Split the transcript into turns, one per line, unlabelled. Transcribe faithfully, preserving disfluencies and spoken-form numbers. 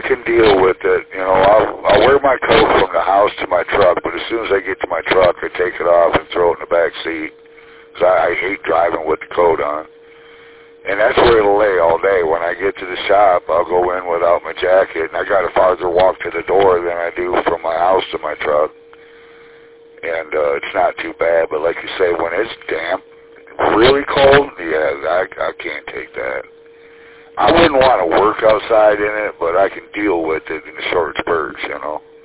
can deal with it. You know, I'll, I'll wear my coat from the house to my truck, but as soon as I get to my truck, I take it off and throw it in the back seat. Because I, I hate driving with the coat on. And that's where it'll lay all day. When I get to the shop, I'll go in without my jacket, and I got a farther walk to the door than I do from my house to my truck. And uh, it's not too bad, but like you say, when it's damp, really cold, yeah, I, I can't take that. I wouldn't want to work outside in it, but I can deal with it in the short spurts, you know.